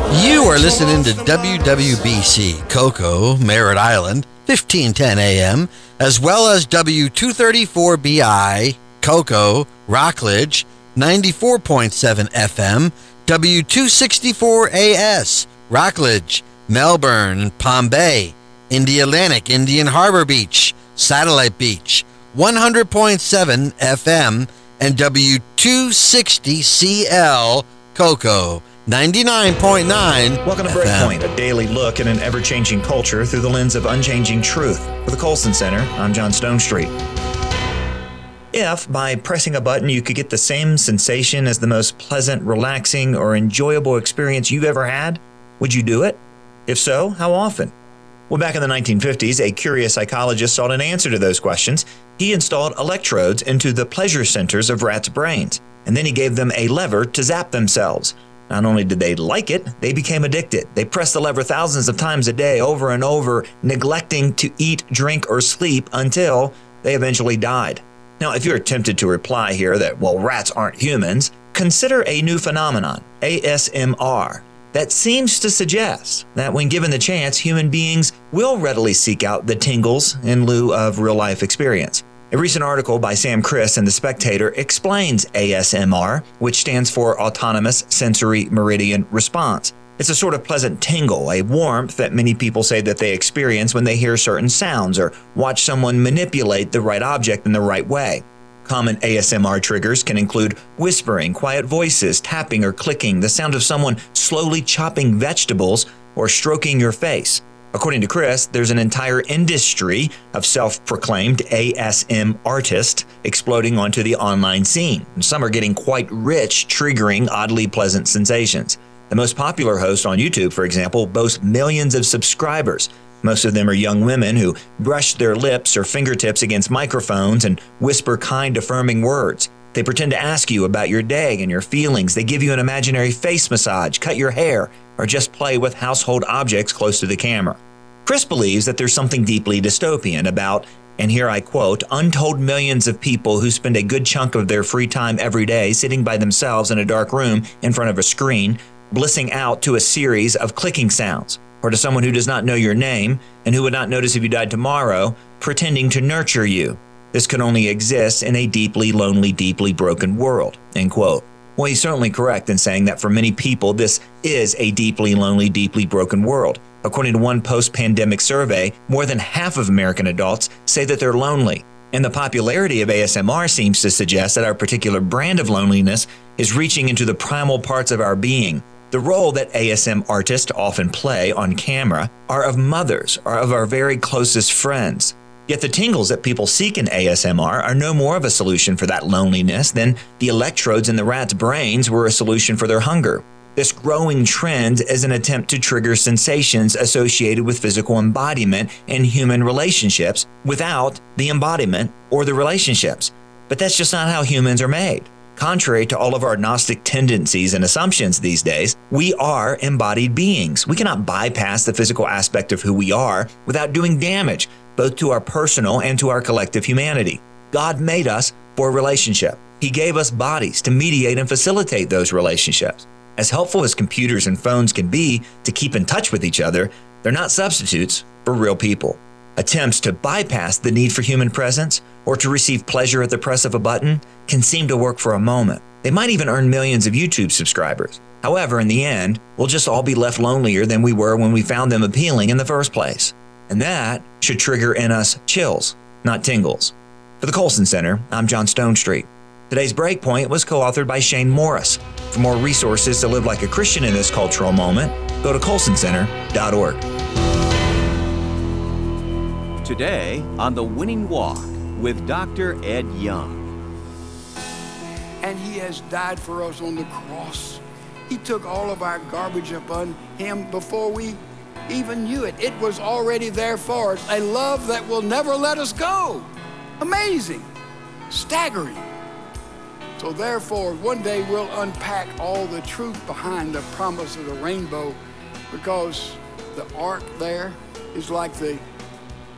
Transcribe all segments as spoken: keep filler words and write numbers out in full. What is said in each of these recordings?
You are listening to W W B C Cocoa, Merritt Island, fifteen ten A M, as well as W two thirty-four B I, Cocoa, Rockledge, ninety-four point seven F M, W two sixty-four A S, Rockledge, Melbourne, Palm Bay, Indialantic, Indian Harbor Beach, Satellite Beach, one hundred point seven F M, and W two sixty C L, Cocoa, ninety-nine point nine. Welcome to F M. Breakpoint, a daily look at an ever-changing culture through the lens of unchanging truth. For the Colson Center, I'm John Stonestreet. If, by pressing a button, you could get the same sensation as the most pleasant, relaxing, or enjoyable experience you've ever had, would you do it? If so, how often? Well, back in the nineteen fifties, a curious psychologist sought an answer to those questions. He installed electrodes into the pleasure centers of rats' brains, and then he gave them a lever to zap themselves. Not only did they like it, they became addicted. They pressed the lever thousands of times a day, over and over, neglecting to eat, drink, or sleep until they eventually died. Now, if you're tempted to reply here that, well, rats aren't humans, consider a new phenomenon, A S M R, that seems to suggest that when given the chance, human beings will readily seek out the tingles in lieu of real-life experience. A recent article by Sam Criss in The Spectator explains A S M R, which stands for Autonomous Sensory Meridian Response. It's a sort of pleasant tingle, a warmth that many people say that they experience when they hear certain sounds or watch someone manipulate the right object in the right way. Common A S M R triggers can include whispering, quiet voices, tapping or clicking, the sound of someone slowly chopping vegetables, or stroking your face. According to Chris, there's an entire industry of self-proclaimed A S M artists exploding onto the online scene. And some are getting quite rich, triggering oddly pleasant sensations. The most popular host on YouTube, for example, boasts millions of subscribers. Most of them are young women who brush their lips or fingertips against microphones and whisper kind, affirming words. They pretend to ask you about your day and your feelings. They give you an imaginary face massage, cut your hair, or just play with household objects close to the camera. Chris believes that there's something deeply dystopian about, and here I quote, untold millions of people who spend a good chunk of their free time every day sitting by themselves in a dark room in front of a screen, blissing out to a series of clicking sounds, or to someone who does not know your name and who would not notice if you died tomorrow, pretending to nurture you. This could only exist in a deeply lonely, deeply broken world, end quote. Well, he's certainly correct in saying that for many people, this is a deeply lonely, deeply broken world. According to one post-pandemic survey, more than half of American adults say that they're lonely. And the popularity of A S M R seems to suggest that our particular brand of loneliness is reaching into the primal parts of our being. The role that A S M artists often play on camera are of mothers or of our very closest friends. Yet the tingles that people seek in A S M R are no more of a solution for that loneliness than the electrodes in the rats' brains were a solution for their hunger. This growing trend is an attempt to trigger sensations associated with physical embodiment in human relationships without the embodiment or the relationships. But that's just not how humans are made. Contrary to all of our Gnostic tendencies and assumptions these days, we are embodied beings. We cannot bypass the physical aspect of who we are without doing damage, both to our personal and to our collective humanity. God made us for a relationship. He gave us bodies to mediate and facilitate those relationships. As helpful as computers and phones can be to keep in touch with each other, they're not substitutes for real people. Attempts to bypass the need for human presence or to receive pleasure at the press of a button can seem to work for a moment. They might even earn millions of YouTube subscribers. However, in the end, we'll just all be left lonelier than we were when we found them appealing in the first place. And that should trigger in us chills, not tingles. For the Colson Center, I'm John Stonestreet. Today's Breakpoint was co-authored by Shane Morris. For more resources to live like a Christian in this cultural moment, go to colson center dot org. Today on The Winning Walk with Doctor Ed Young. And he has died for us on the cross. He took all of our garbage upon him before we even knew it. It was already there for us. A love that will never let us go. Amazing. Staggering. So therefore, one day we'll unpack all the truth behind the promise of the rainbow, because the ark there is like the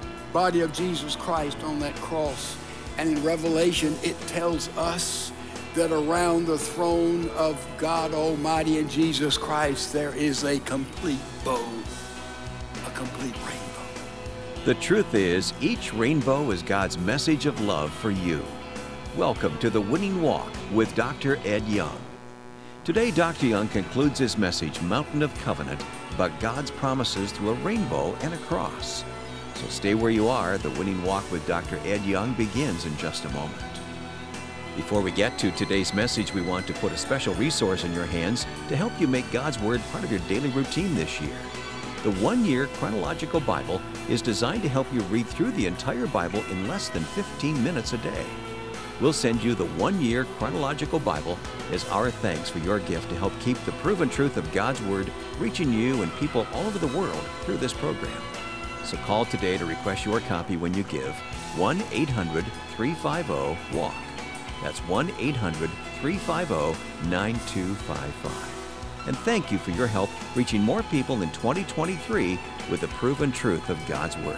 body of Jesus Christ on that cross. And in Revelation, it tells us that around the throne of God Almighty and Jesus Christ, there is a complete bow, a complete rainbow. The truth is, each rainbow is God's message of love for you. Welcome to The Winning Walk with Doctor Ed Young. Today, Doctor Young concludes his message, Mountain of Covenant, about God's promises through a rainbow and a cross. So stay where you are. The Winning Walk with Doctor Ed Young begins in just a moment. Before we get to today's message, we want to put a special resource in your hands to help you make God's Word part of your daily routine this year. The One-Year Chronological Bible is designed to help you read through the entire Bible in less than fifteen minutes a day. We'll send you the One-Year Chronological Bible as our thanks for your gift to help keep the proven truth of God's Word reaching you and people all over the world through this program. So call today to request your copy when you give one eight hundred, three five zero, W A L K. That's one eight hundred, three five zero, nine two five five. And thank you for your help reaching more people in twenty twenty-three with the proven truth of God's Word.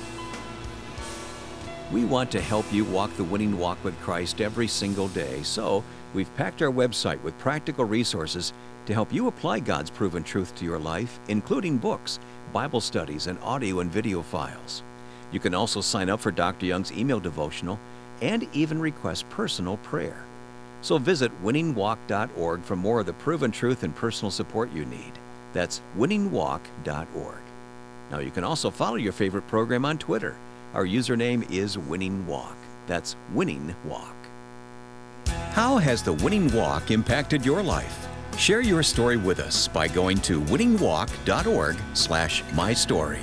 We want to help you walk the winning walk with Christ every single day, so we've packed our website with practical resources to help you apply God's proven truth to your life, including books, Bible studies, and audio and video files. You can also sign up for Doctor Young's email devotional and even request personal prayer. So visit winning walk dot org for more of the proven truth and personal support you need. That's winning walk dot org. Now you can also follow your favorite program on Twitter. Our username is Winning Walk. That's Winning Walk. How has the Winning Walk impacted your life? Share your story with us by going to winning walk dot org slash my story.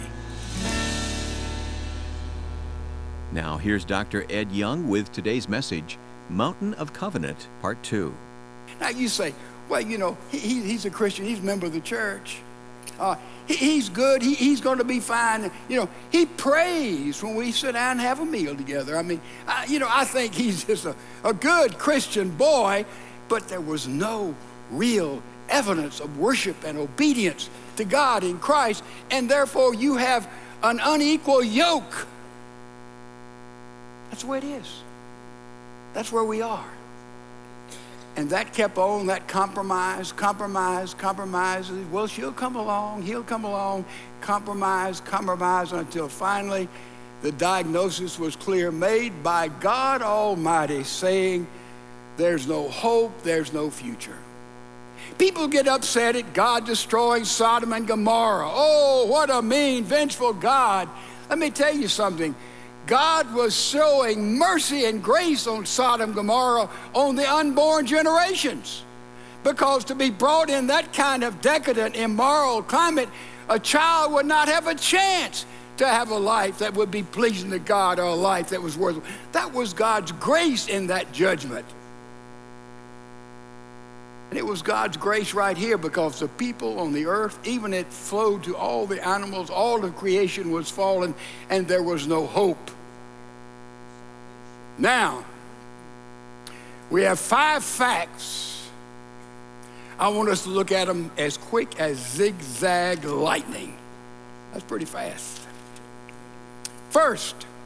Now, here's Doctor Ed Young with today's message, Mountain of Covenant, Part two. Now you say, well, you know, he, he, he's a Christian, he's a member of the church. Uh, he, he's good, he, he's going to be fine. You know, he prays when we sit down and have a meal together. I mean, I, you know, I think he's just a, a good Christian boy, but there was no real evidence of worship and obedience to God in Christ, and therefore you have an unequal yoke. That's the way it is. That's where we are. And that kept on, that compromise, compromise, compromise. Well, she'll come along, he'll come along, compromise, compromise, until finally the diagnosis was clear, made by God Almighty, saying, there's no hope, there's no future. People get upset at God destroying Sodom and Gomorrah. Oh, what a mean, vengeful God. Let me tell you something. God was showing mercy and grace on Sodom and Gomorrah on the unborn generations. Because to be brought in that kind of decadent, immoral climate, a child would not have a chance to have a life that would be pleasing to God, or a life that was worth. That was God's grace in that judgment. And it was God's grace right here, because the people on the earth, even it flowed to all the animals, all of creation was fallen, and there was no hope. Now, we have five facts. I want us to look at them as quick as zigzag lightning. That's pretty fast. First,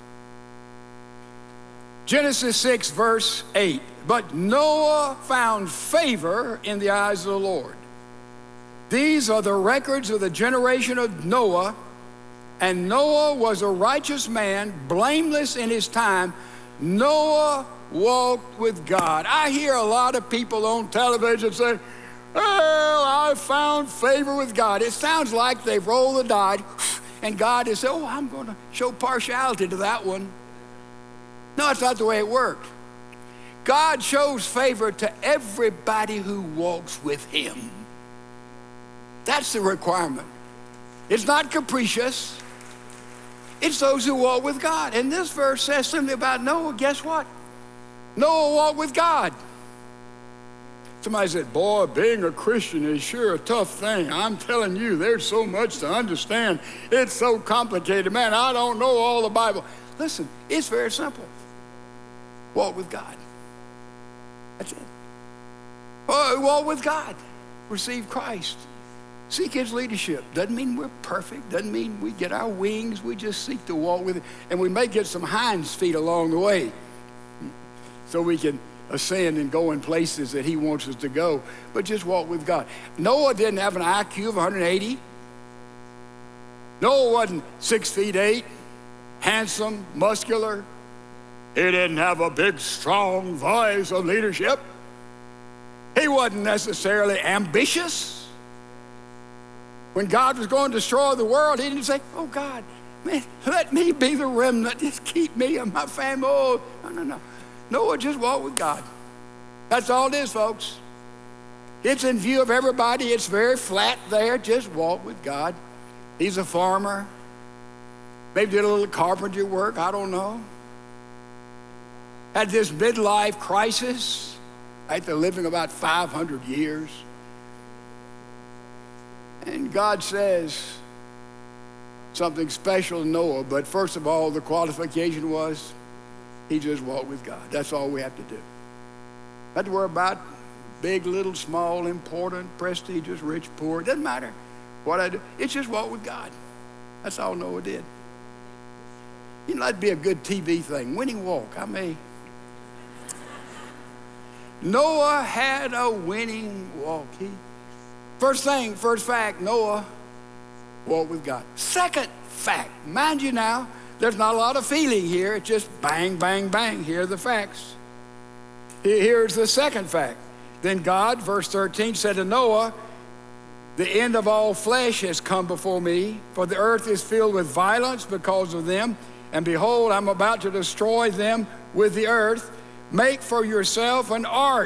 Genesis six, verse eight. But Noah found favor in the eyes of the Lord. These are the records of the generation of Noah. And Noah was a righteous man, blameless in his time. Noah walked with God. I hear a lot of people on television say, well, I found favor with God. It sounds like they've rolled the die, and God has said, oh, I'm going to show partiality to that one. No, that's not the way it worked. God shows favor to everybody who walks with him. That's the requirement. It's not capricious. It's those who walk with God. And this verse says something about Noah. Guess what? Noah walked with God. Somebody said, boy, being a Christian is sure a tough thing. I'm telling you, there's so much to understand. It's so complicated. Man, I don't know all the Bible. Listen, it's very simple. Walk with God. That's it. Oh, walk with God. Receive Christ. Seek his leadership. Doesn't mean we're perfect. Doesn't mean we get our wings. We just seek to walk with it. And we may get some hinds feet along the way, so we can ascend and go in places that he wants us to go, but just walk with God. Noah didn't have an I Q of one hundred eighty. Noah wasn't six feet eight, handsome, muscular. He didn't have a big, strong voice of leadership. He wasn't necessarily ambitious. When God was going to destroy the world, he didn't say, oh, God, man, let me be the remnant. Just keep me and my family. Oh, no, no, no. Noah just walked with God. That's all it is, folks. It's in view of everybody. It's very flat there. Just walk with God. He's a farmer. Maybe did a little carpentry work. I don't know. Had this midlife crisis. After living about five hundred years. And God says something special to Noah, but first of all, the qualification was he just walked with God. That's all we have to do. Not have to worry about big, little, small, important, prestigious, rich, poor. It doesn't matter what I do. It's just walk with God. That's all Noah did. You know, that'd be a good T V thing. Winning walk. I may. Noah had a winning walk. He, first thing, first fact, Noah walked with God. Second fact, mind you now, there's not a lot of feeling here. It's just bang, bang, bang. Here are the facts. Here's the second fact. Then God, verse thirteen, said to Noah, the end of all flesh has come before me, for the earth is filled with violence because of them. And behold, I'm about to destroy them with the earth. Make for yourself an ark.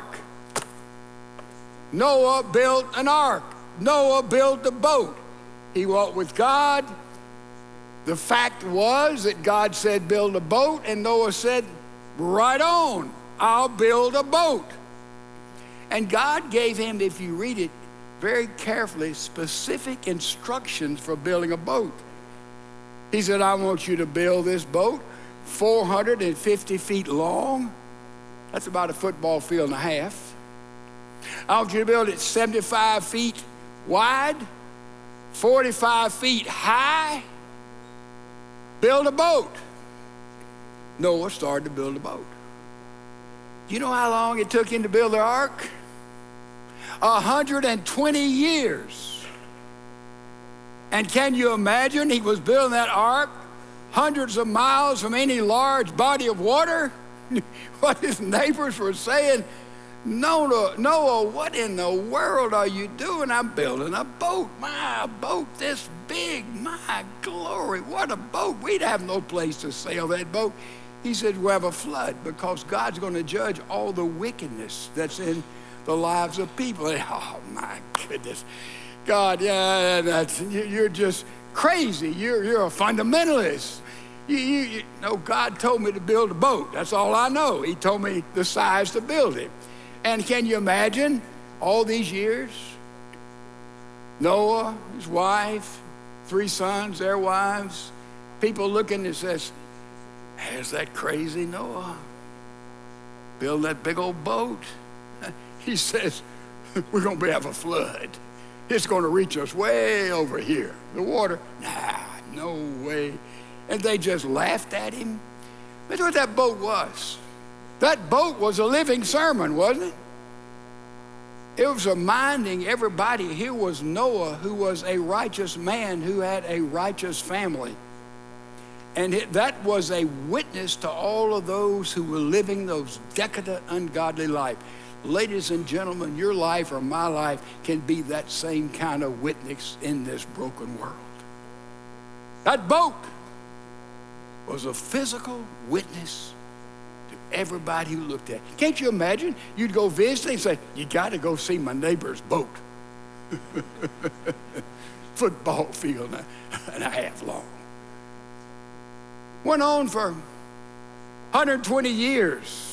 Noah built an ark. Noah built a boat. He walked with God. The fact was that God said, build a boat, and Noah said, right on, I'll build a boat. And God gave him, if you read it very carefully, specific instructions for building a boat. He said, I want you to build this boat four hundred fifty feet long. That's about a football field and a half. I want you to build it seventy-five feet wide, forty-five feet high. Build a boat. Noah started to build a boat. Do you know how long it took him to build the ark? one hundred twenty years. And can you imagine he was building that ark hundreds of miles from any large body of water? What his neighbors were saying, Noah, Noah, what in the world are you doing? I'm building a boat. My boat this big. My glory, what a boat. We'd have no place to sail that boat. He said, we'll have a flood because God's going to judge all the wickedness that's in the lives of people. And, oh, my goodness. God, yeah, that's, you're just crazy. You're, you're a fundamentalist. You, you, you know, God told me to build a boat. That's all I know. He told me the size to build it. And can you imagine all these years? Noah, his wife, three sons, their wives, people looking and says, there's that crazy Noah building that big old boat. He says, we're going to have a flood. It's going to reach us way over here. The water, nah, no way. And they just laughed at him. That's what that boat was. That boat was a living sermon, wasn't it? It was reminding everybody here was Noah, who was a righteous man who had a righteous family. And it, that was a witness to all of those who were living those decadent, ungodly life. Ladies and gentlemen, your life or my life can be that same kind of witness in this broken world. That boat was a physical witness to everybody who looked at it. Can't you imagine? You'd go visit and say, you got to go see my neighbor's boat. Football field and a half long. Went on for one hundred twenty years.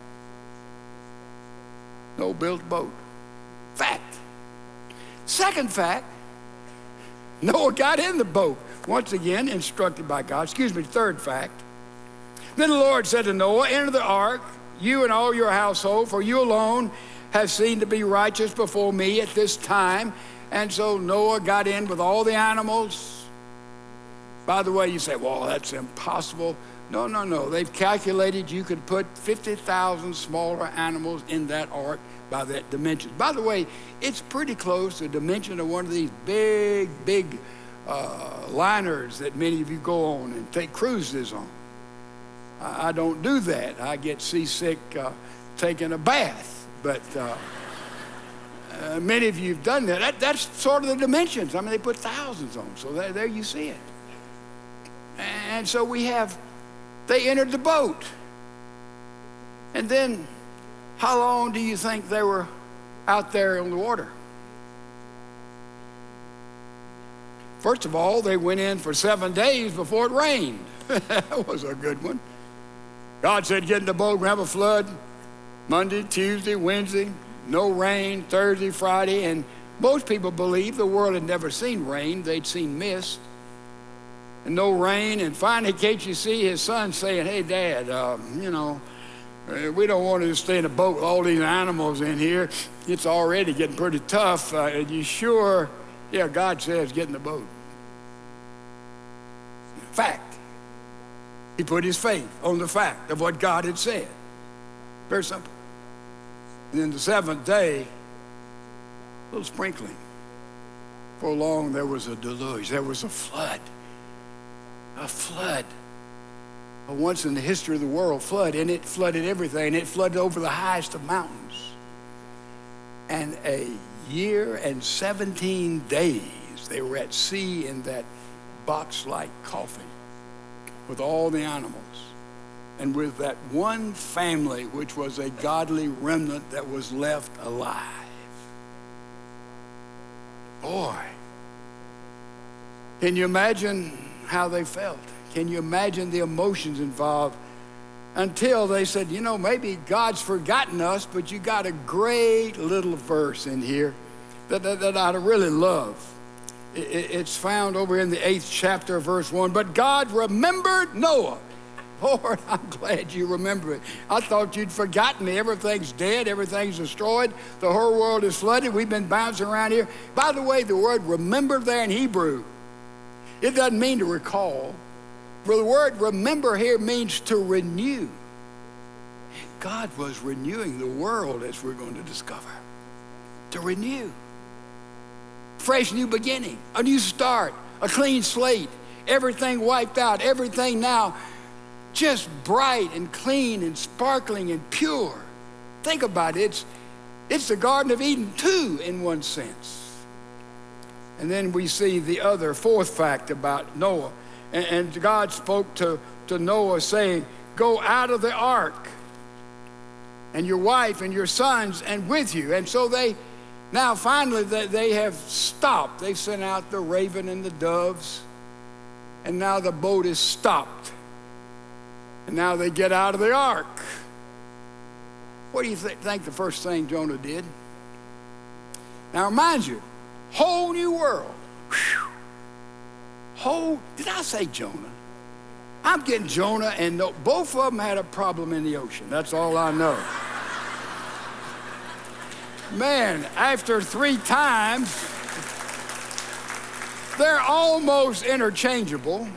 No built boat. Fact. Second fact, Noah got in the boat. Once again, instructed by God. Excuse me, third fact. Then the Lord said to Noah, enter the ark, you and all your household, for you alone have seen to be righteous before me at this time. And so Noah got in with all the animals. By the way, you say, well, that's impossible. No, no, no. They've calculated you could put fifty thousand smaller animals in that ark by that dimension. By the way, it's pretty close to the dimension of one of these big, big uh, liners that many of you go on and take cruises on. I, I don't do that. I get seasick uh, taking a bath. But uh, uh, many of you have done that. that. That's sort of the dimensions. I mean, they put thousands on them. So there, there you see it. And so we have, they entered the boat. And then, how long do you think they were out there on the water? First of all, they went in for seven days before it rained. That was a good one. God said, get in the boat, we're going to have a flood. Monday, Tuesday, Wednesday, no rain, Thursday, Friday. And most people believe the world had never seen rain. They'd seen mist. And no rain. And finally, can't you see his son saying, hey, Dad, uh, you know, we don't want to stay in a boat with all these animals in here. It's already getting pretty tough. Uh, are you sure? Yeah, God says get in the boat. Fact. He put his faith on the fact of what God had said. Very simple. And then the seventh day, a little sprinkling. For long, there was a deluge. There was a flood. A flood. A once in the history of the world flood, and it flooded everything. It flooded over the highest of mountains. And a year and seventeen days, they were at sea in that box-like coffin with all the animals and with that one family, which was a godly remnant that was left alive. Boy, can you imagine how they felt? Can you imagine the emotions involved? Until they said, you know, maybe God's forgotten us, but you got a great little verse in here that, that, that I really love. It, it's found over in the eighth chapter, verse one. But God remembered Noah. Lord, I'm glad you remember it. I thought you'd forgotten me. Everything's dead. Everything's destroyed. The whole world is flooded. We've been bouncing around here. By the way, the word remember there in Hebrew, it doesn't mean to recall. The word remember here means to renew. God was renewing the world, as we're going to discover. To renew. Fresh new beginning, a new start, a clean slate, everything wiped out, everything now just bright and clean and sparkling and pure. Think about it. It's, it's the Garden of Eden too, in one sense. And then we see the other fourth fact about Noah. And God spoke to, to Noah saying, go out of the ark, and your wife and your sons and with you. And so they, now finally they, they have stopped. They sent out the raven and the doves, and now the boat is stopped. And now they get out of the ark. What do you th- think the first thing Jonah did? Now remind you, whole new world. Whew. Whole, did I say Jonah? I'm getting Jonah and no, both of them had a problem in the ocean. That's all I know. Man, after three times, they're almost interchangeable.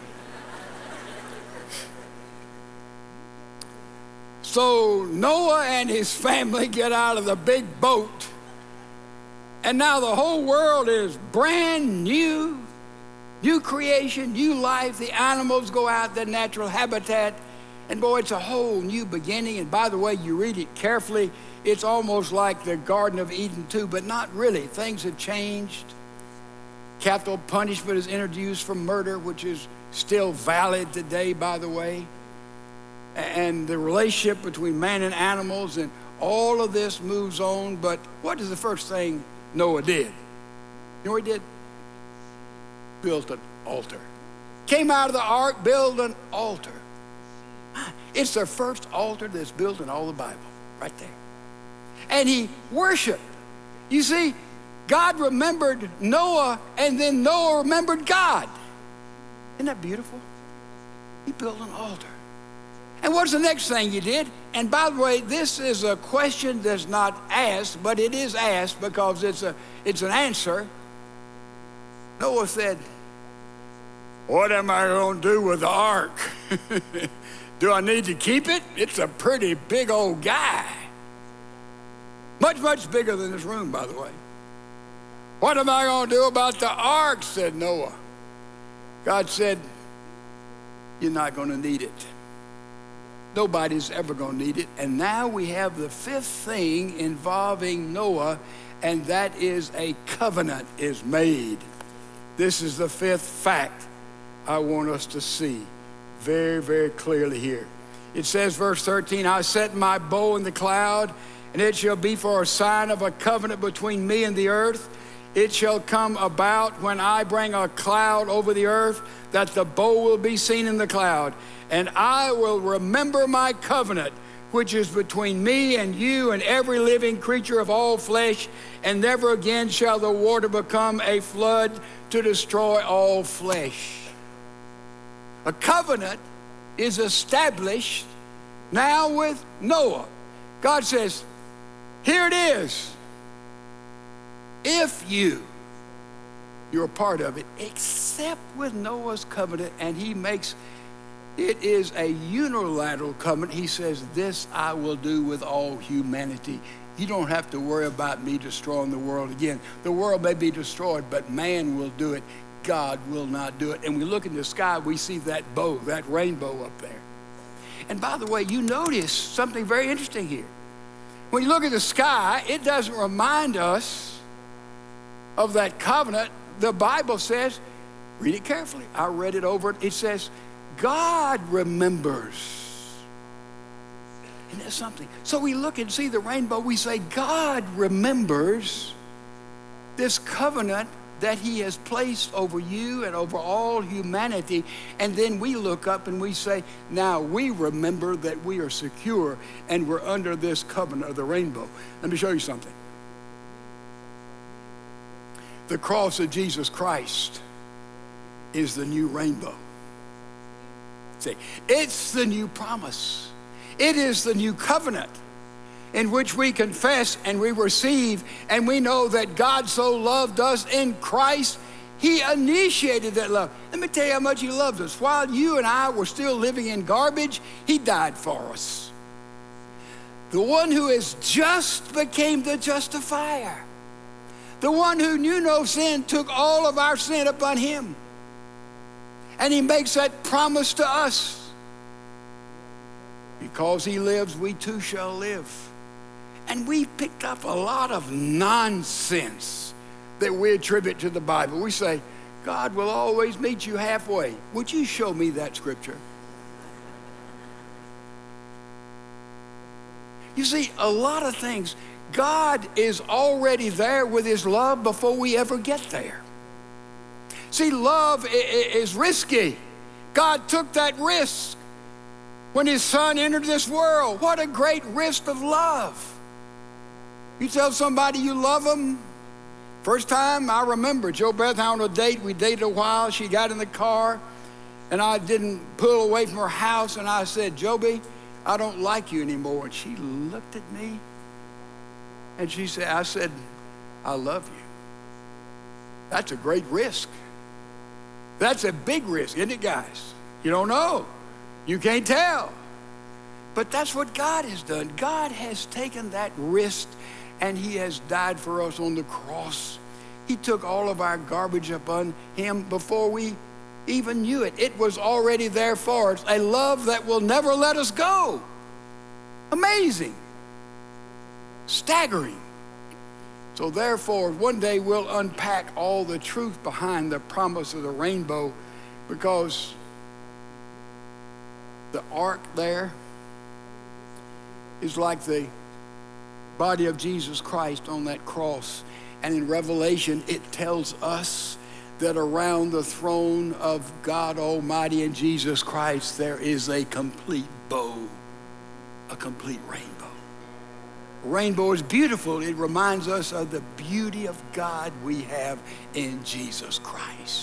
So Noah and his family get out of the big boat, and now the whole world is brand new. New creation, new life. The animals go out their natural habitat. And boy, it's a whole new beginning. And by the way, you read it carefully, it's almost like the Garden of Eden too, but not really. Things have changed. Capital punishment is introduced for murder, which is still valid today, by the way. And the relationship between man and animals, and all of this moves on. But what is the first thing Noah did? You know what he did? Built an altar. Came out of the ark, built an altar. It's the first altar that's built in all the Bible, right there. And he worshiped. You see, God remembered Noah, and then Noah remembered God. Isn't that beautiful? He built an altar. And what's the next thing you did? And by the way, this is a question that's not asked, but it is asked because it's a it's an answer. Noah said, what am I going to do with the ark? Do I need to keep it? It's a pretty big old guy. Much, much bigger than this room, by the way. What am I going to do about the ark, said Noah. God said, you're not going to need it. Nobody's ever going to need it. And now we have the fifth thing involving Noah, and that is a covenant is made. This is the fifth fact I want us to see very, very clearly here. It says, verse thirteen, I set my bow in the cloud, and it shall be for a sign of a covenant between me and the earth. It shall come about when I bring a cloud over the earth, that the bow will be seen in the cloud. And I will remember my covenant, which is between me and you and every living creature of all flesh, and never again shall the water become a flood to destroy all flesh. A covenant is established now with Noah. God says, here it is. If you, you're a part of it, except with Noah's covenant, and he makes, it is a unilateral covenant. He says, this I will do with all humanity. You don't have to worry about me destroying the world again. The world may be destroyed, but man will do it. God will not do it. And we look in the sky, we see that bow, that rainbow up there. And by the way, you notice something very interesting here. When you look at the sky, it doesn't remind us of that covenant. The Bible says, read it carefully. I read it over. It says, God remembers. Isn't that something? So we look and see the rainbow. We say, God remembers this covenant that he has placed over you and over all humanity. And then we look up and we say, now we remember that we are secure and we're under this covenant of the rainbow. Let me show you something. The cross of Jesus Christ is the new rainbow. See, it's the new promise. It is the new covenant in which we confess and we receive, and we know that God so loved us in Christ, he initiated that love. Let me tell you how much he loved us. While you and I were still living in garbage, he died for us. The one who is just became the justifier. The one who knew no sin took all of our sin upon him. And he makes that promise to us. Because he lives, we too shall live. And we picked up a lot of nonsense that we attribute to the Bible. We say, God will always meet you halfway. Would you show me that scripture? You see, a lot of things, God is already there with his love before we ever get there. See, love is risky. God took that risk when his son entered this world. What a great risk of love. You tell somebody you love them. First time I remember Joe Beth on a date. We dated a while. She got in the car and I didn't pull away from her house, and I said, Joby, I don't like you anymore. And she looked at me and she said, I said, I love you. That's a great risk. That's a big risk, isn't it, guys? You don't know. You can't tell. But that's what God has done. God has taken that risk and he has died for us on the cross. He took all of our garbage upon him before we even knew it. It was already there for us. A love that will never let us go. Amazing. Staggering. So therefore, one day we'll unpack all the truth behind the promise of the rainbow, because the ark there is like the body of Jesus Christ on that cross. And in Revelation, it tells us that around the throne of God Almighty and Jesus Christ, there is a complete bow, a complete rainbow. Rainbow is beautiful. It reminds us of the beauty of God we have in Jesus Christ.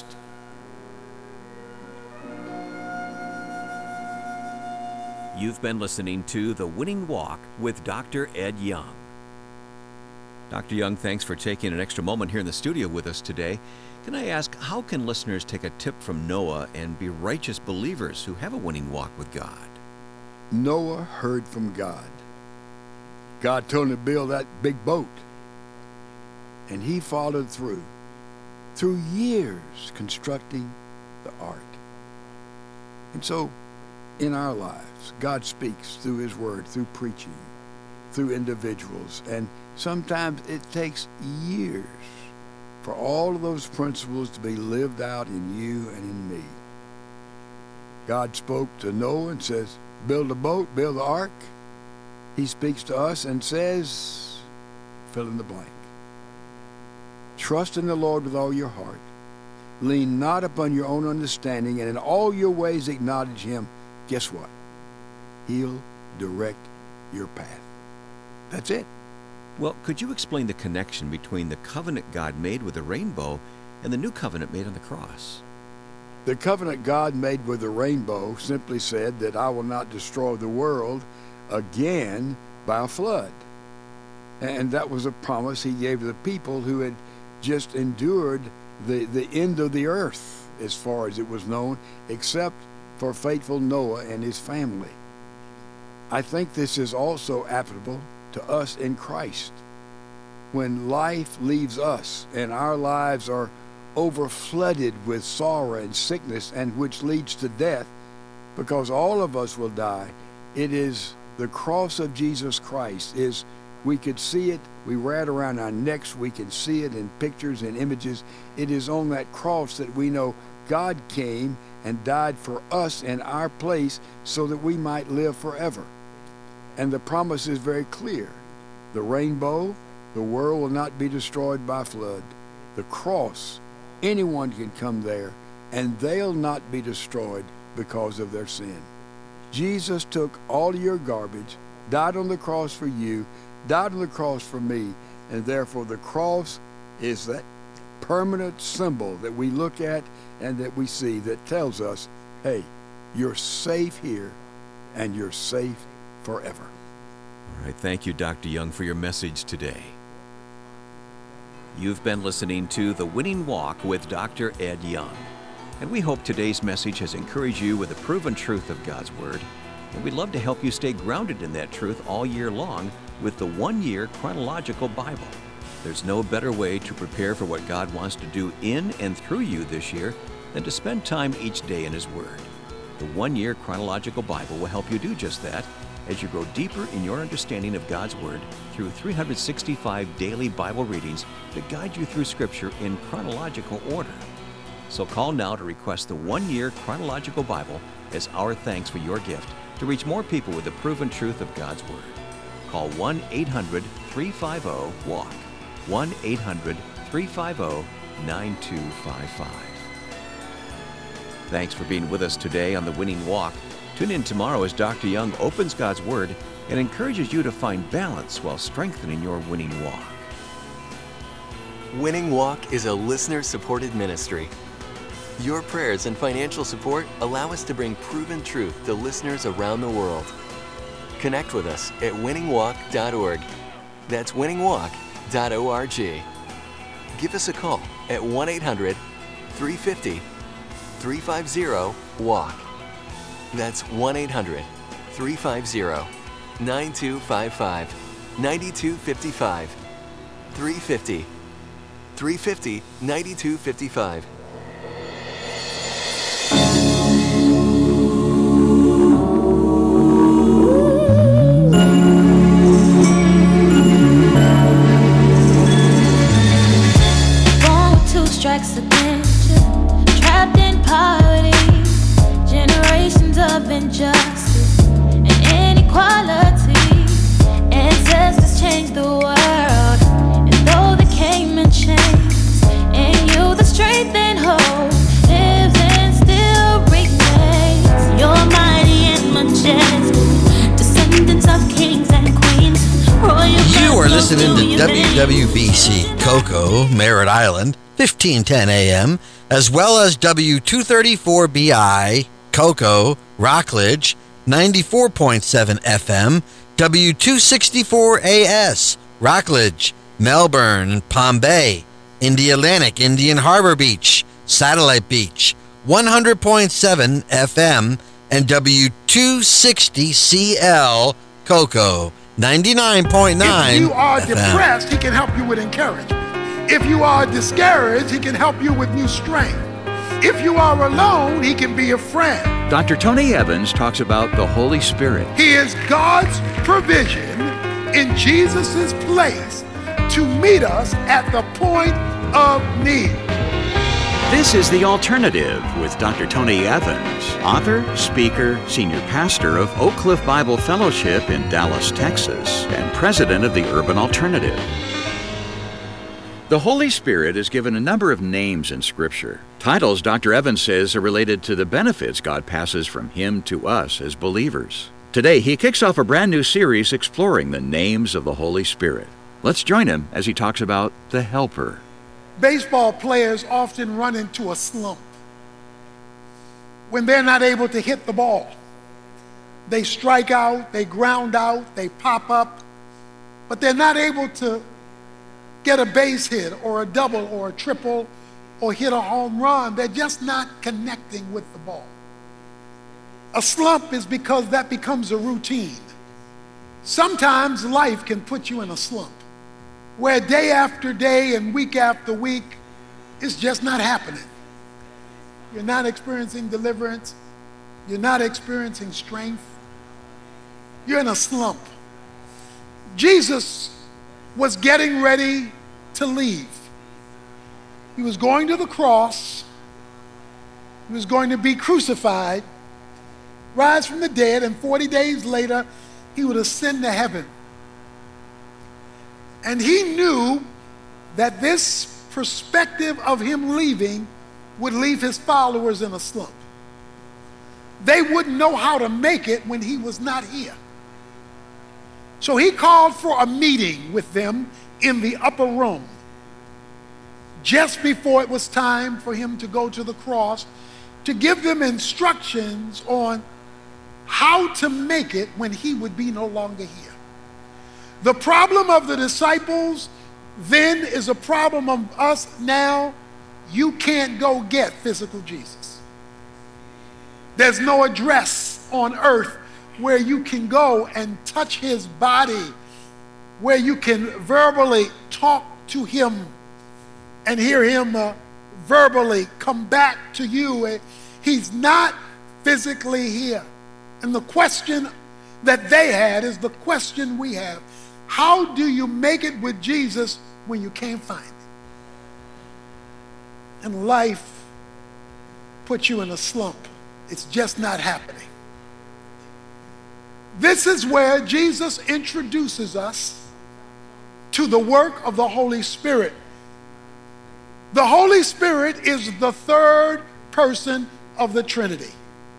You've been listening to The Winning Walk with Doctor Ed Young. Doctor Young, thanks for taking an extra moment here in the studio with us today. Can I ask, how can listeners take a tip from Noah and be righteous believers who have a winning walk with God? Noah heard from God. God told him to build that big boat, and he followed through, through years constructing the ark. And so, in our lives, God speaks through His Word, through preaching, through individuals, and sometimes it takes years for all of those principles to be lived out in you and in me. God spoke to Noah and says, build a boat, build the ark. He speaks to us and says, fill in the blank. Trust in the Lord with all your heart. Lean not upon your own understanding, and in all your ways acknowledge Him. Guess what? He'll direct your path. That's it. Well, could you explain the connection between the covenant God made with the rainbow and the new covenant made on the cross? The covenant God made with the rainbow simply said that I will not destroy the world again by a flood. And that was a promise He gave to the people who had just endured the, the end of the earth, as far as it was known, except for faithful Noah and his family. I think this is also applicable to us in Christ. When life leaves us and our lives are overflooded with sorrow and sickness, and which leads to death, because all of us will die, it is the cross of Jesus Christ. Is we could see it, we wear it around our necks, we can see it in pictures and images. It is on that cross that we know God came and died for us in our place so that we might live forever. And the promise is very clear. The rainbow, the world will not be destroyed by flood. The cross, anyone can come there, and they'll not be destroyed because of their sin. Jesus took all your garbage, died on the cross for you, died on the cross for me, and therefore the cross is that permanent symbol that we look at and that we see that tells us, hey, you're safe here and you're safe forever. All right, thank you, Doctor Young, for your message today. You've been listening to The Winning Walk with Doctor Ed Young, and we hope today's message has encouraged you with the proven truth of God's Word, and we'd love to help you stay grounded in that truth all year long with the one-year chronological Bible. There's no better way to prepare for what God wants to do in and through you this year than to spend time each day in His Word. The one-year chronological Bible will help you do just that as you grow deeper in your understanding of God's Word through three hundred sixty-five daily Bible readings that guide you through Scripture in chronological order. So call now to request the one-year chronological Bible as our thanks for your gift to reach more people with the proven truth of God's Word. Call one eight hundred, three five zero, WALK, one eight hundred, three five zero, nine two five five. Thanks for being with us today on The Winning Walk. Tune in tomorrow as Doctor Young opens God's Word and encourages you to find balance while strengthening your winning walk. Winning Walk is a listener-supported ministry. Your prayers and financial support allow us to bring proven truth to listeners around the world. Connect with us at winning walk dot org. That's winning walk dot org. Give us a call at one eight hundred, three five zero, three five zero, WALK. That's one eight hundred, three five zero, nine two five five, nine two five five, three five zero, three five zero, nine two five five. Strikes again, trapped in poverty, generations of injustice and inequality. Ancestors changed the world, and though they came in chains, in you the strength and hope lives and still remains. You're mighty and majestic, descendants of kings and queens. You are listening to W W B C Cocoa, Merritt Island, fifteen ten A M, as well as W two thirty-four B I, Cocoa, Rockledge, ninety-four point seven F M, W two sixty-four A S, Rockledge, Melbourne, Palm Bay, Indialantic, Indian Harbor Beach, Satellite Beach, one hundred point seven F M, and W two sixty C L, Cocoa, ninety-nine point nine If you are F M. depressed, he can help you with encouragement. If you are discouraged, he can help you with new strength. If you are alone, he can be a friend. Doctor Tony Evans talks about the Holy Spirit. He is God's provision in Jesus' place to meet us at the point of need. This is The Alternative with Doctor Tony Evans, author, speaker, senior pastor of Oak Cliff Bible Fellowship in Dallas, Texas, and president of the Urban Alternative. The Holy Spirit is given a number of names in Scripture. Titles, Doctor Evans says, are related to the benefits God passes from Him to us as believers. Today, he kicks off a brand new series exploring the names of the Holy Spirit. Let's join him as he talks about the Helper. Baseball players often run into a slump when they're not able to hit the ball. They strike out, they ground out, they pop up, but they're not able to get a base hit or a double or a triple or hit a home run. They're just not connecting with the ball. A slump is because that becomes a routine. Sometimes life can put you in a slump where day after day and week after week it's just not happening. You're not experiencing deliverance. You're not experiencing strength. You're in a slump. Jesus was getting ready to leave. He was going to the cross. He was going to be crucified, rise from the dead, and forty days later, he would ascend to heaven. And he knew that this perspective of him leaving would leave his followers in a slump. They wouldn't know how to make it when he was not here. So he called for a meeting with them in the upper room just before it was time for him to go to the cross, to give them instructions on how to make it when he would be no longer here. The problem of the disciples then is a problem of us now. You can't go get physical Jesus. There's no address on earth where you can go and touch his body, where you can verbally talk to him and hear him uh, verbally come back to you. He's not physically here. And the question that they had is the question we have. How do you make it with Jesus when you can't find him? And life puts you in a slump. It's just not happening. This is where Jesus introduces us to the work of the Holy Spirit. The Holy Spirit is the third person of the Trinity.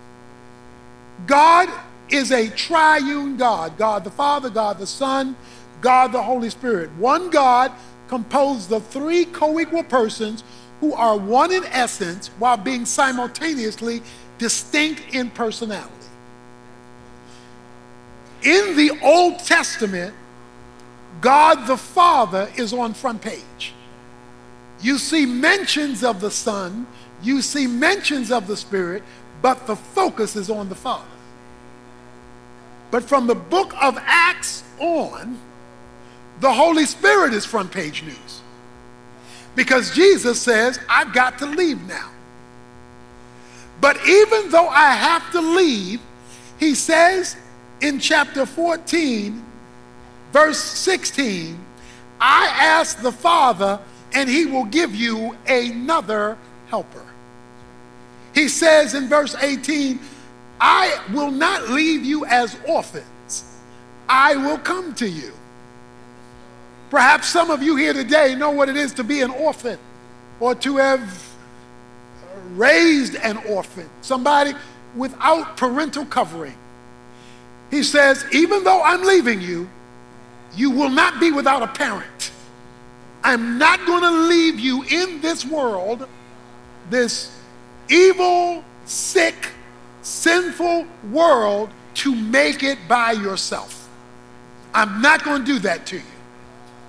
God is a triune God. God the Father, God the Son, God the Holy Spirit. One God composed of three co-equal persons who are one in essence while being simultaneously distinct in personality. In the Old Testament, God the Father is on front page. You see mentions of the Son, you see mentions of the Spirit, but the focus is on the Father. But from the book of Acts on, the Holy Spirit is front page news. Because Jesus says, I've got to leave now. But even though I have to leave, he says in chapter fourteen, verse sixteen, I ask the Father, and he will give you another helper. He says in verse eighteen, I will not leave you as orphans. I will come to you. Perhaps some of you here today know what it is to be an orphan or to have raised an orphan, somebody without parental covering. He says, even though I'm leaving you, you will not be without a parent. I'm not going to leave you in this world, this evil, sick, sinful world, to make it by yourself. I'm not going to do that to you.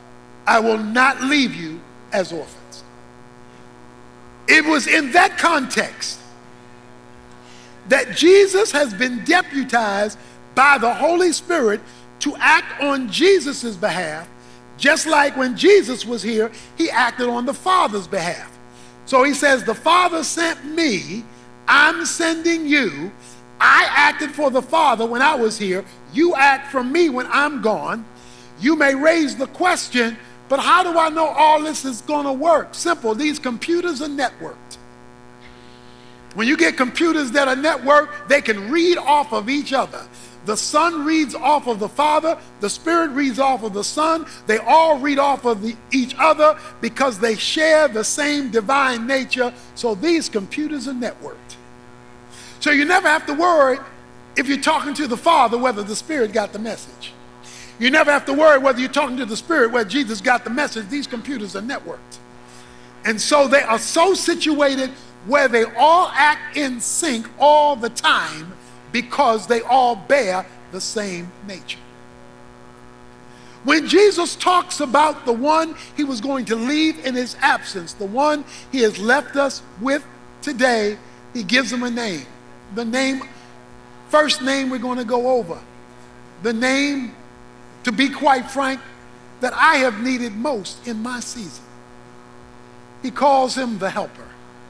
I will not leave you as orphans. It was in that context that Jesus has been deputized by the Holy Spirit to act on Jesus' behalf, just like when Jesus was here, he acted on the Father's behalf. So he says, the Father sent me, I'm sending you. I acted for the Father when I was here. You act for me when I'm gone. You may raise the question, but how do I know all this is going to work? Simple. These computers are networked. When you get computers that are networked, they can read off of each other. The Son reads off of the Father. The Spirit reads off of the Son. They all read off of the, each other because they share the same divine nature. So these computers are networked. So you never have to worry if you're talking to the Father whether the Spirit got the message. You never have to worry whether you're talking to the Spirit whether Jesus got the message. These computers are networked. And so they are so situated where they all act in sync all the time because they all bear the same nature. When Jesus talks about the one he was going to leave in his absence, the one he has left us with today, he gives him a name. The name, first name we're going to go over. The name, to be quite frank, that I have needed most in my season. He calls him the Helper.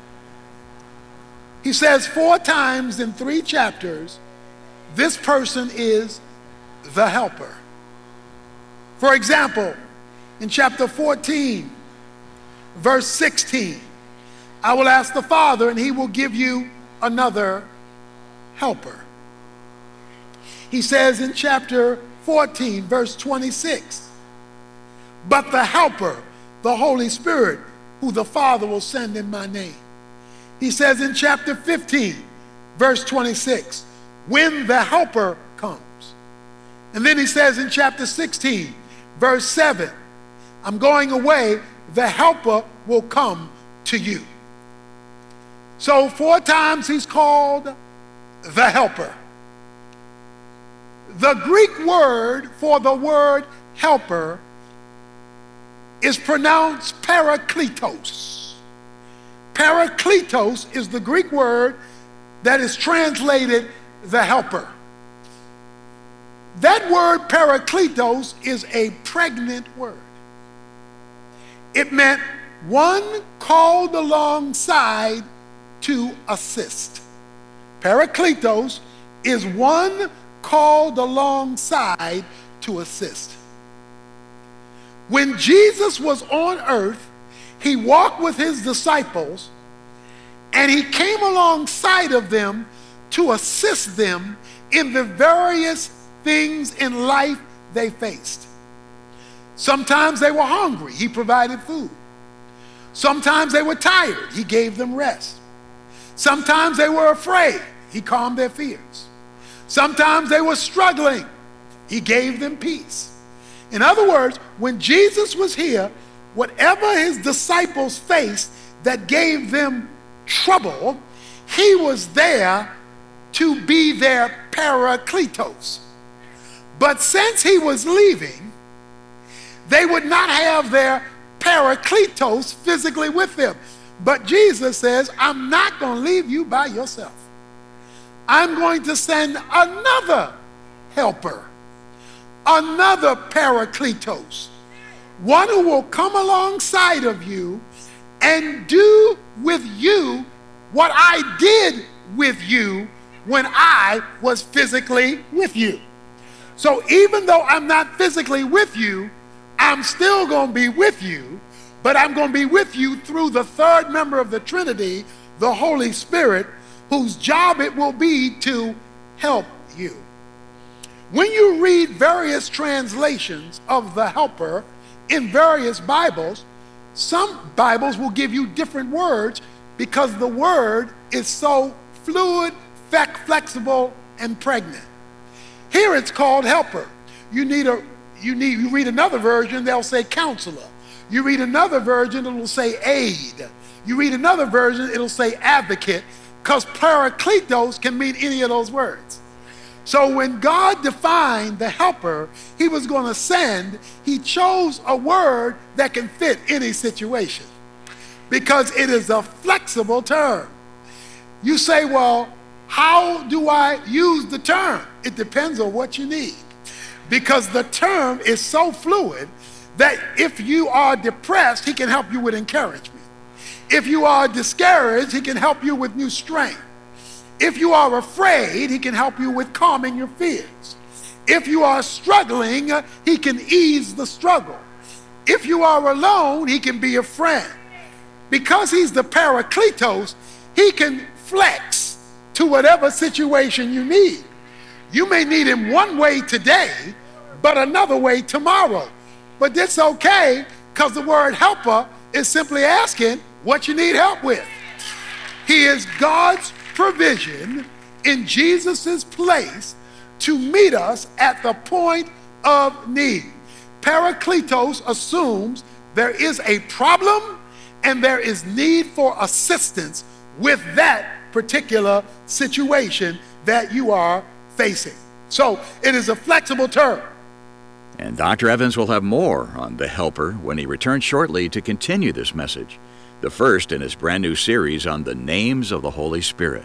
He says four times in three chapters, this person is the Helper. For example, in chapter fourteen, verse sixteen, I will ask the Father and he will give you another helper. He says in chapter fourteen, verse twenty-six, but the Helper, the Holy Spirit, who the Father will send in my name. He says in chapter fifteen, verse twenty-six, when the Helper comes. And then he says in chapter sixteen, verse seven, I'm going away, the Helper will come to you. So four times he's called the Helper. The Greek word for the word helper is pronounced parakletos. Parakletos is the Greek word that is translated the helper. That word parakletos is a pregnant word. It meant one called alongside to assist. Parakletos is one called alongside to assist. When Jesus was on earth, he walked with his disciples and he came alongside of them to assist them in the various things in life they faced. Sometimes they were hungry, he provided food. Sometimes they were tired, he gave them rest. Sometimes they were afraid, he calmed their fears. Sometimes they were struggling, he gave them peace. In other words, when Jesus was here, whatever his disciples faced that gave them trouble, he was there to be their parakletos. But since he was leaving, they would not have their parakletos physically with them. But Jesus says, I'm not going to leave you by yourself. I'm going to send another helper, another parakletos, one who will come alongside of you and do with you what I did with you when I was physically with you. So even though I'm not physically with you, I'm still going to be with you, but I'm going to be with you through the third member of the Trinity, the Holy Spirit, whose job it will be to help you. When you read various translations of the helper in various Bibles, some Bibles will give you different words because the word is so fluid, flexible, and pregnant. Here it's called helper. You need a you need you read another version, they'll say counselor. You read another version, it'll say aid. You read another version, it'll say advocate, because parakletos can mean any of those words. So when God defined the helper he was going to send, he chose a word that can fit any situation because it is a flexible term. You say, well, how do I use the term? It depends on what you need, because the term is so fluid that if you are depressed, he can help you with encouragement. If you are discouraged, he can help you with new strength. If you are afraid, he can help you with calming your fears. If you are struggling, he can ease the struggle. If you are alone, he can be a friend. Because he's the Parakletos, he can flex to whatever situation you need. You may need him one way today, but another way tomorrow. But that's okay, because the word helper is simply asking what you need help with. He is God's provision in Jesus's place to meet us at the point of need. Parakletos assumes there is a problem and there is need for assistance with that particular situation that you are facing. So it is a flexible term. And Doctor Evans will have more on the helper when he returns shortly to continue this message, the first in his brand new series on the names of the Holy Spirit.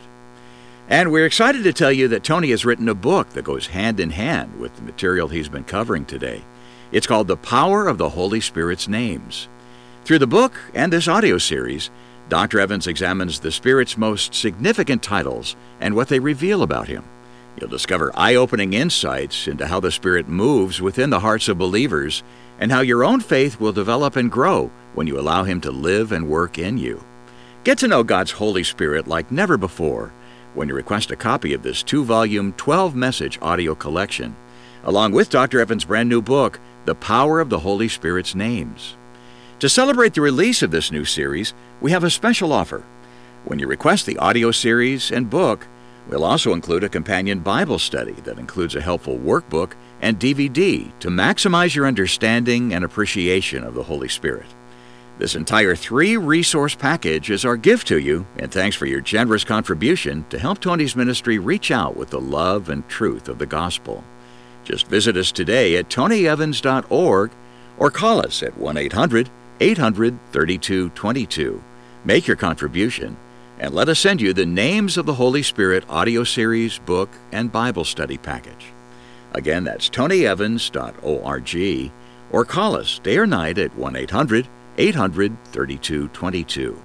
And we're excited to tell you that Tony has written a book that goes hand in hand with the material he's been covering today. It's called The Power of the Holy Spirit's Names. Through the book and this audio series, Doctor Evans examines the Spirit's most significant titles and what they reveal about him. You'll discover eye-opening insights into how the Spirit moves within the hearts of believers and how your own faith will develop and grow when you allow him to live and work in you. Get to know God's Holy Spirit like never before when you request a copy of this two-volume, twelve-message audio collection, along with Doctor Evans' brand new book, The Power of the Holy Spirit's Names. To celebrate the release of this new series, we have a special offer. When you request the audio series and book, we'll also include a companion Bible study that includes a helpful workbook and D V D to maximize your understanding and appreciation of the Holy Spirit. This entire three-resource package is our gift to you, and thanks for your generous contribution to help Tony's ministry reach out with the love and truth of the gospel. Just visit us today at tony evans dot org or call us at one eight hundred, eight hundred, thirty-two twenty-two. Make your contribution, and let us send you the Names of the Holy Spirit audio series, book, and Bible study package. Again, that's tony evans dot org, or call us day or night at one eight hundred, eight hundred, thirty-two twenty-two.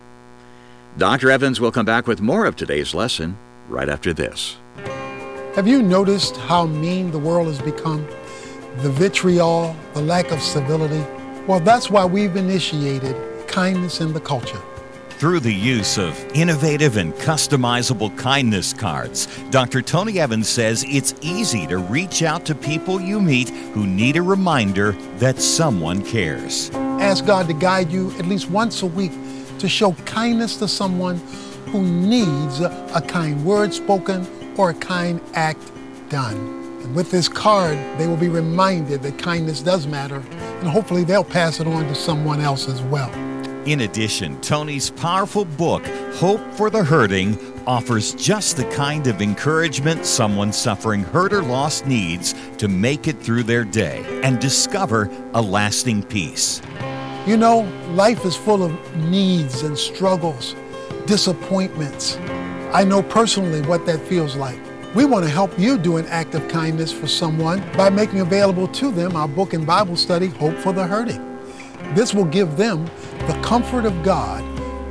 Doctor Evans will come back with more of today's lesson right after this. Have you noticed how mean the world has become? The vitriol, the lack of civility? Well, that's why we've initiated Kindness in the Culture. Through the use of innovative and customizable kindness cards, Doctor Tony Evans says it's easy to reach out to people you meet who need a reminder that someone cares. Ask God to guide you at least once a week to show kindness to someone who needs a kind word spoken or a kind act done. And with this card, they will be reminded that kindness does matter, and hopefully they'll pass it on to someone else as well. In addition, Tony's powerful book, Hope for the Hurting, offers just the kind of encouragement someone suffering hurt or loss needs to make it through their day and discover a lasting peace. You know, life is full of needs and struggles, disappointments. I know personally what that feels like. We want to help you do an act of kindness for someone by making available to them our book and Bible study, Hope for the Hurting. This will give them the comfort of God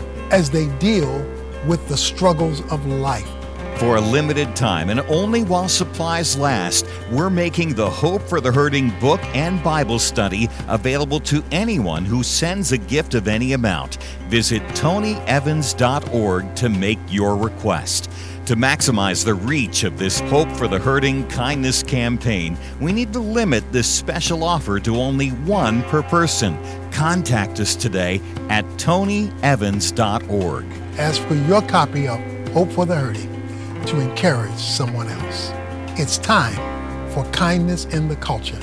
as they deal with the struggles of life. For a limited time and only while supplies last, we're making the Hope for the Hurting book and Bible study available to anyone who sends a gift of any amount. Visit tony evans dot org to make your request. To maximize the reach of this Hope for the Hurting kindness campaign, we need to limit this special offer to only one per person. Contact us today at tony evans dot org. Ask for your copy of Hope for the Hurting to encourage someone else. It's time for Kindness in the Culture.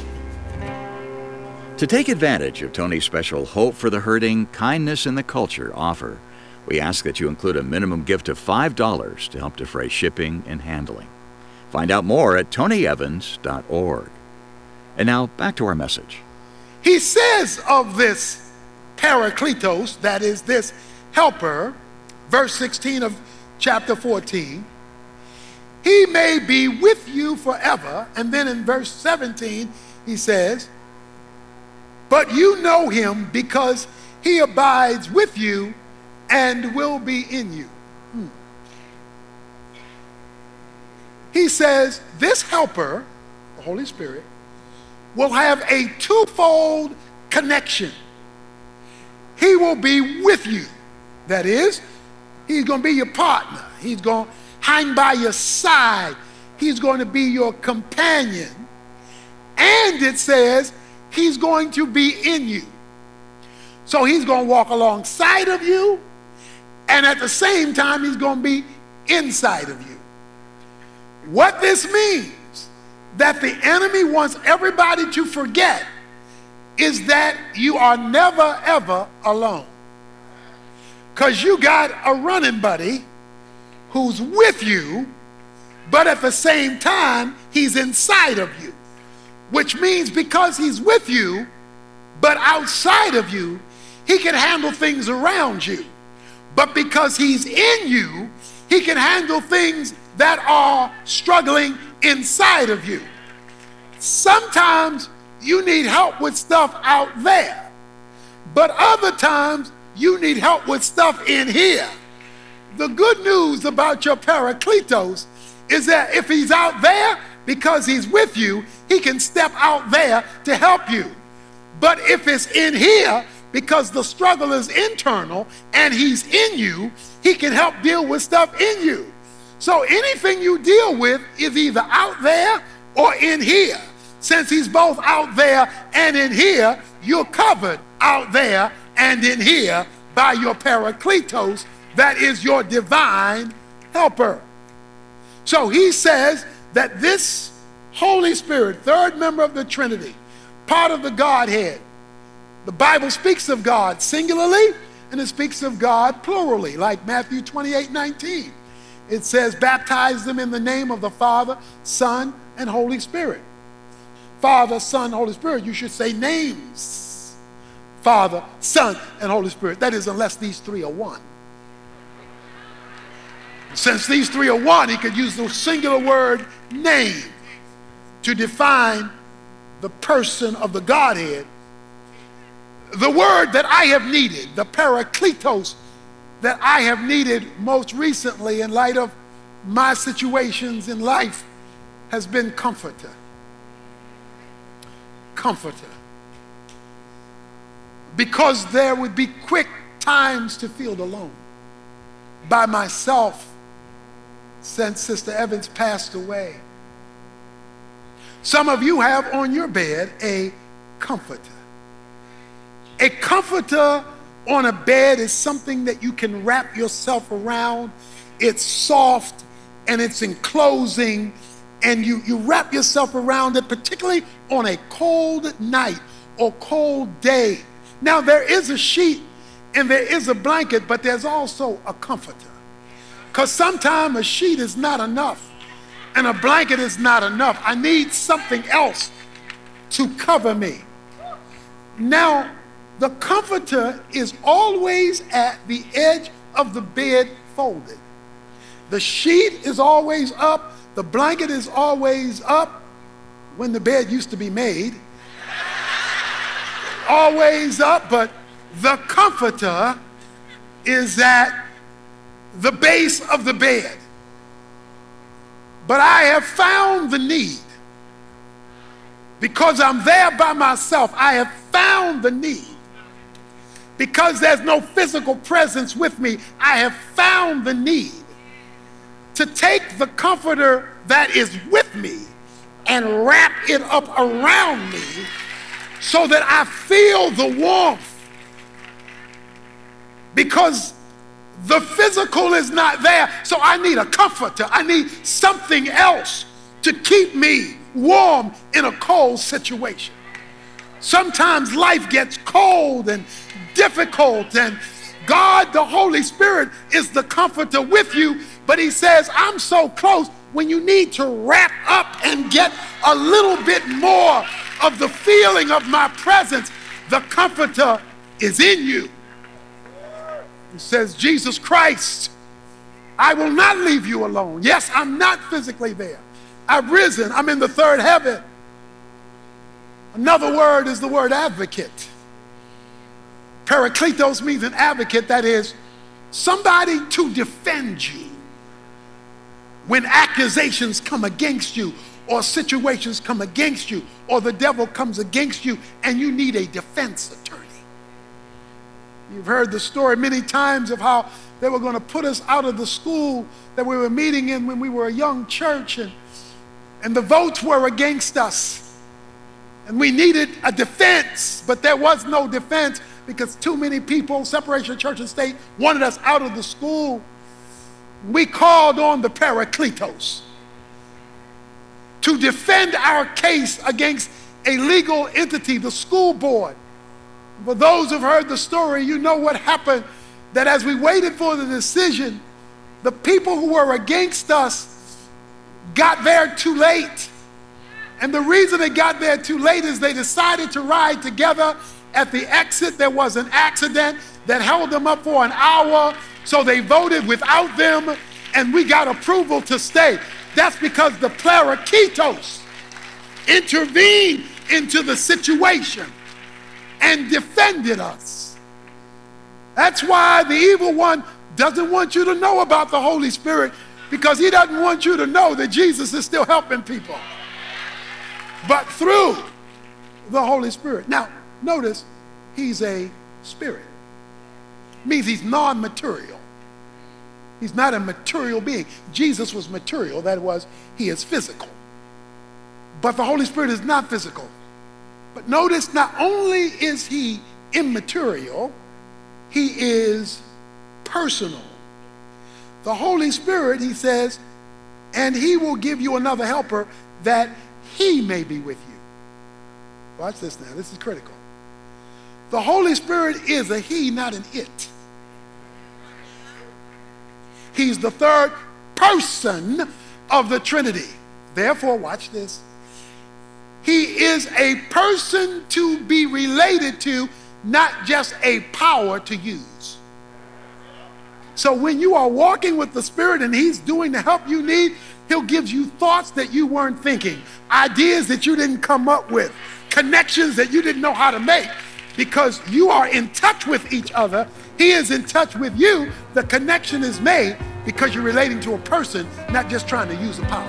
To take advantage of Tony's special Hope for the Hurting, Kindness in the Culture offer, we ask that you include a minimum gift of five dollars to help defray shipping and handling. Find out more at tony evans dot org. And now back to our message. He says of this Parakletos, that is this helper, verse sixteen of chapter fourteen, he may be with you forever. And then in verse seventeen, he says, but you know him because he abides with you and will be in you. Hmm. He says this helper, the Holy Spirit, will have a twofold connection. He will be with you. That is, he's going to be your partner. He's going to hang by your side. He's going to be your companion. And it says he's going to be in you. So he's going to walk alongside of you, and at the same time he's going to be inside of you. What this means, that the enemy wants everybody to forget, is that you are never ever alone. Because you got a running buddy who's with you, but at the same time he's inside of you. Which means because he's with you, but outside of you, he can handle things around you. But because he's in you, he can handle things that are struggling inside of you. Sometimes you need help with stuff out there, but other times you need help with stuff in here. The good news about your Parakletos is that if he's out there because he's with you, he can step out there to help you. But if it's in here because the struggle is internal and he's in you, he can help deal with stuff in you. So anything you deal with is either out there or in here. Since he's both out there and in here, you're covered out there and in here by your Parakletos, that is your divine helper. So he says that this Holy Spirit, third member of the Trinity, part of the Godhead, the Bible speaks of God singularly and it speaks of God plurally, like Matthew twenty-eight nineteen. It says, baptize them in the name of the Father, Son, and Holy Spirit. Father, Son, Holy Spirit. You should say names. Father, Son, and Holy Spirit. That is, unless these three are one. Since these three are one, he could use the singular word name to define the person of the Godhead. The word that I have needed, the Parakletos, that I have needed most recently in light of my situations in life, has been comforter. Comforter. Because there would be quick times to feel alone. By myself, since Sister Evans passed away. Some of you have on your bed a comforter. A comforter on a bed is something that you can wrap yourself around. It's soft and it's enclosing, and you, you wrap yourself around it, particularly on a cold night or cold day. Now, there is a sheet and there is a blanket, but there's also a comforter. Because sometimes a sheet is not enough and a blanket is not enough. I need something else to cover me. Now, the comforter is always at the edge of the bed folded. The sheet is always up. The blanket is always up when the bed used to be made. Always up, but the comforter is at the base of the bed. But I have found the need. Because I'm there by myself, I have found the need. Because there's no physical presence with me, I have found the need to take the comforter that is with me and wrap it up around me so that I feel the warmth. Because the physical is not there, so I need a comforter. I need something else to keep me warm in a cold situation. Sometimes life gets cold and difficult, and God, the Holy Spirit, is the comforter with you, but he says, I'm so close when you need to wrap up and get a little bit more of the feeling of my presence. The comforter is in you. He says, Jesus Christ, I will not leave you alone. Yes, I'm not physically there. I've risen. I'm in the third heaven. Another word is the word advocate. Parakletos means an advocate, that is, somebody to defend you when accusations come against you, or situations come against you, or the devil comes against you and you need a defense attorney. You've heard the story many times of how they were going to put us out of the school that we were meeting in when we were a young church, and, and the votes were against us. And we needed a defense, but there was no defense because too many people, separation of church and state, wanted us out of the school. We called on the Parakletos to defend our case against a legal entity, the school board. For those who've heard the story, you know what happened, that as we waited for the decision, the people who were against us got there too late. And the reason they got there too late is they decided to ride together. At the exit, there was an accident that held them up for an hour, so they voted without them, and we got approval to stay. That's because the Parakletos intervened into the situation and defended us. That's why the evil one doesn't want you to know about the Holy Spirit, because he doesn't want you to know that Jesus is still helping people, but through the Holy Spirit. Now, notice, he's a spirit. It means he's non-material. He's not a material being. Jesus was material, that was, he is physical. But the Holy Spirit is not physical. But notice, not only is he immaterial, he is personal. The Holy Spirit, he says, and he will give you another helper that he may be with you. Watch this now, this is critical. The Holy Spirit is a he, not an it. He's the third person of the Trinity. Therefore, watch this. He is a person to be related to, not just a power to use. So when you are walking with the Spirit and he's doing the help you need, he'll give you thoughts that you weren't thinking, ideas that you didn't come up with, connections that you didn't know how to make, because you are in touch with each other. He is in touch with you. The connection is made because you're relating to a person, not just trying to use a power.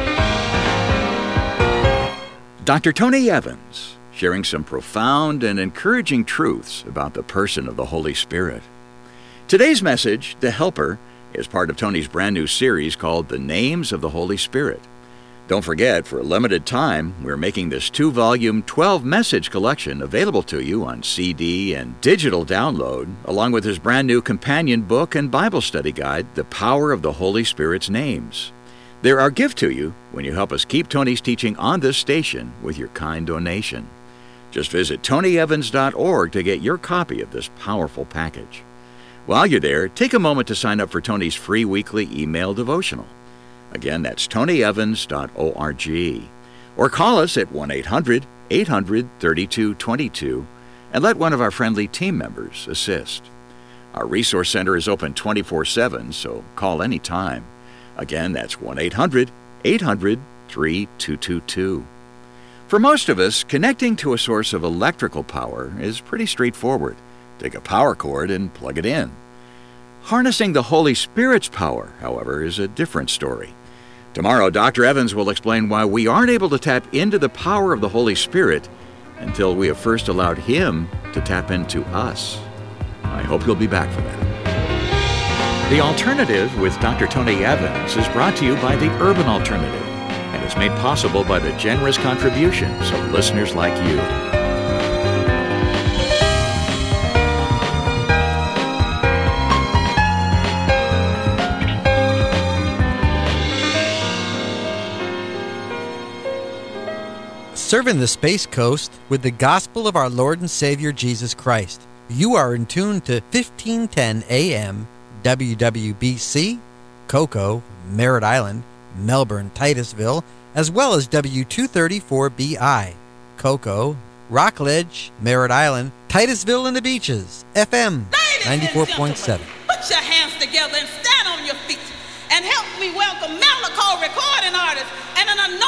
Doctor Tony Evans, sharing some profound and encouraging truths about the person of the Holy Spirit. Today's message, The Helper, is part of Tony's brand new series called The Names of the Holy Spirit. Don't forget, for a limited time, we're making this two-volume, twelve-message collection available to you on C D and digital download, along with his brand new companion book and Bible study guide, The Power of the Holy Spirit's Names. They're our gift to you when you help us keep Tony's teaching on this station with your kind donation. Just visit tony evans dot org to get your copy of this powerful package. While you're there, take a moment to sign up for Tony's free weekly email devotional. Again, that's tony evans dot org. Or call us at one eight hundred, eight hundred, thirty-two twenty-two and let one of our friendly team members assist. Our resource center is open twenty-four seven, so call anytime. Again, that's one eight hundred, eight hundred, thirty-two twenty-two. For most of us, connecting to a source of electrical power is pretty straightforward. Take a power cord and plug it in. Harnessing the Holy Spirit's power, however, is a different story. Tomorrow, Doctor Evans will explain why we aren't able to tap into the power of the Holy Spirit until we have first allowed Him to tap into us. I hope you'll be back for that. The Alternative with Doctor Tony Evans is brought to you by the Urban Alternative and is made possible by the generous contributions of listeners like you. Serving the Space Coast with the gospel of our Lord and Savior Jesus Christ. You are in tune to fifteen ten A M W W B C, Cocoa, Merritt Island, Melbourne, Titusville, as well as W two thirty-four B I, Cocoa, Rockledge, Merritt Island, Titusville and the Beaches, F M ninety-four point seven. Put your hands together and stand on your feet and help me welcome Malachi recording artist and an anointing